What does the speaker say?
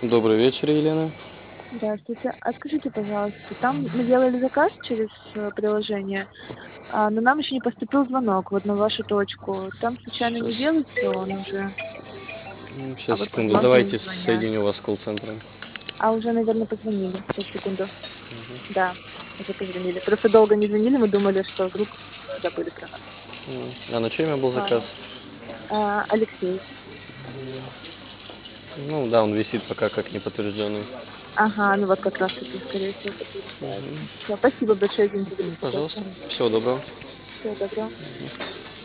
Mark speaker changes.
Speaker 1: Добрый вечер, Елена.
Speaker 2: Здравствуйте. А скажите, пожалуйста, там мы делали заказ через приложение, но нам еще не поступил звонок вот на вашу точку. Там случайно не
Speaker 1: Сейчас,
Speaker 2: делается он уже, а
Speaker 1: сейчас,
Speaker 2: вот,
Speaker 1: секунду.
Speaker 2: возможно, и
Speaker 1: Давайте
Speaker 2: не звонят.
Speaker 1: соединю вас с колл-центром.
Speaker 2: А уже, наверное, позвонили. Сейчас, секунду. Да, уже позвонили. Просто долго не звонили, мы думали, что вдруг забыли про нас.
Speaker 1: А на чье имя был
Speaker 2: А,
Speaker 1: заказ?
Speaker 2: Алексей.
Speaker 1: Ну да, он висит пока как неподтвержденный.
Speaker 2: Ага, ну вот как раз-таки, скорее всего, подтверждается. Всё, спасибо большое, извините за беспокойство.
Speaker 1: Пожалуйста. Всего доброго.
Speaker 2: Всего доброго.